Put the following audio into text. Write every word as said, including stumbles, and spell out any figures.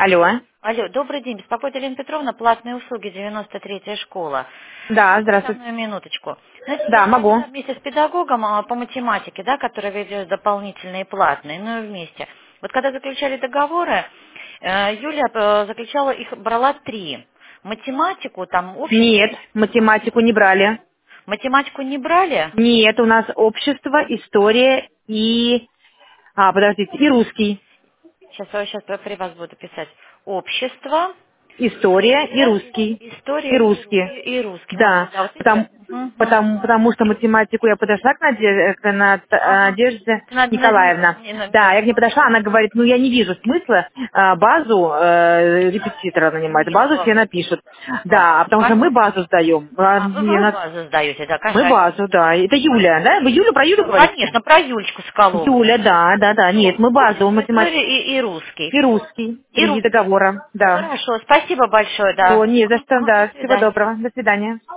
Алло. Алло, добрый день. Беспокоит Елена Петровна, платные услуги, девяносто третья школа. Да, Можете со здравствуйте. мной минуточку? Знаете, я Да, звонила могу. вместе с педагогом а, по математике, да, который ведет дополнительные и платные, ну и вместе. Вот когда заключали договоры, э, Юля э, заключала их, брала три. Математику, там, общество, Нет, математику не брали. математику не брали? Нет, у нас общество, история и... А, подождите, и русский. Сейчас, сейчас при вас буду писать. Общество, История и история, русский. И история и, ру- русский. и, и русский. Да, Молодец. Да, вот видите? потому, Мгм. потому, потому что математику я подошла к Наде- к Над- Ага. Надежде Надо, надо не, Николаевна. не, на- Да, да. я к ней подошла, она говорит, ну я не вижу смысла а, базу э, репетитора нанимать, Нет, базу все слава богу. напишут. Слава Да, а богу. потому что мы Конечно. базу сдаем. А, А, вы, мне вы надо- базу сдаете, да, Мы конечно. базу, да. Это Юля, да? Вы Юлю про Юлю Ю- говорите? Конечно, про Юлечку Соколову. Юля, да, да, да. Нет, Все. мы базу, Общество, математику история и, и русский. и Все. русский. И Три русский. договора, да. Хорошо, спасибо большое, Все, да. не за Ага, что, ага, до да. Всего свидания. доброго. До свидания.